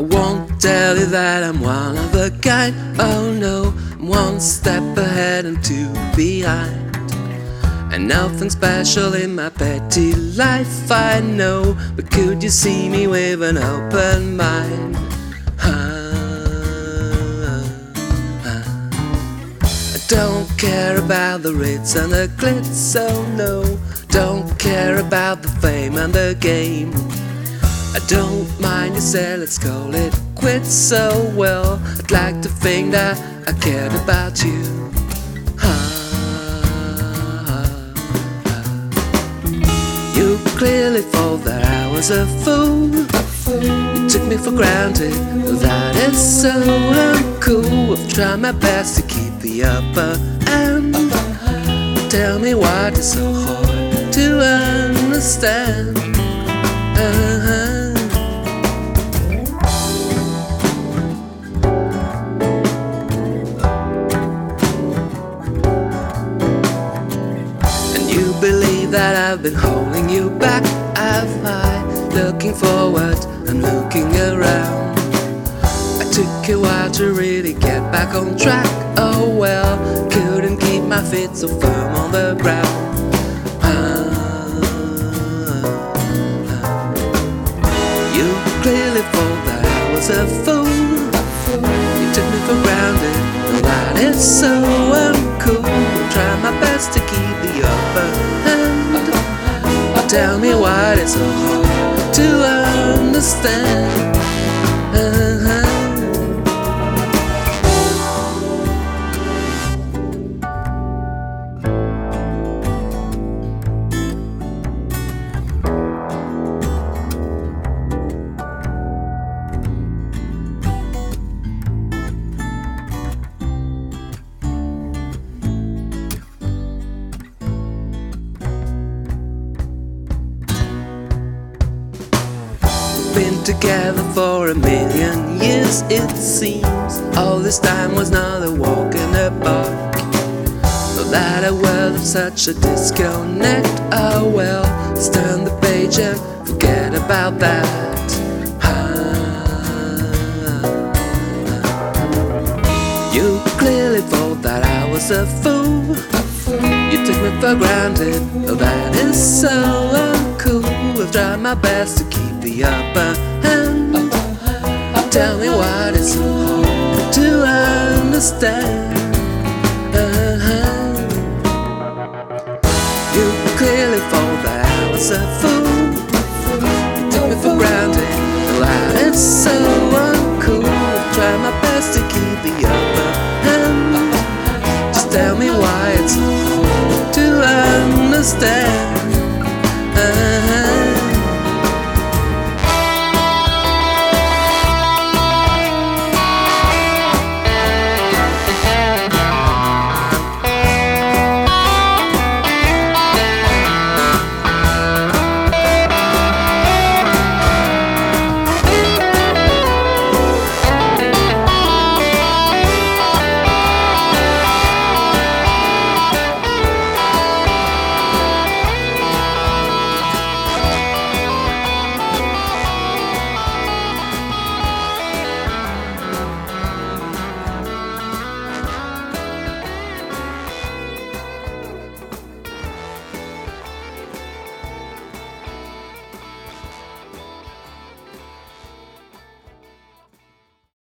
won't tell you that I'm one of a kind. Oh no, I'm one step ahead and two behind. And nothing special in my petty life, I know. But could you see me with an open mind? I don't care about the Ritz and the glitz, oh no. Don't care about the fame and the game. I don't mind, you say let's call it quits, so well. I'd like to think that I cared about you. You clearly thought that I was a fool. You took me for granted, that is so uncool. I've tried my best to keep the upper hand. Tell me why it's so hard to understand. And you believe that I've been holding you back, have I? Looking forward, I'm looking around. I took a while to really get back on track. Oh well, couldn't keep my feet so firm on the ground. You clearly thought that I was a fool. You took me for granted, and that is so uncool. Try my best to keep the upper hand. Tell me why it's so hard to understand. Been together for a million years, it seems. All this time was not a walk in the park. Not that a world of such a disconnect. Oh well, let's turn the page and forget about that. You clearly thought that I was a fool. You took me for granted, oh that is so uncool. I've tried my best to keep the upper hand. Tell me what is so hard to understand. You clearly thought that I was a fool. You took me for granted, oh that is so uncool. I've tried my best to keep the upper hand. Just tell me why it's so hard to understand.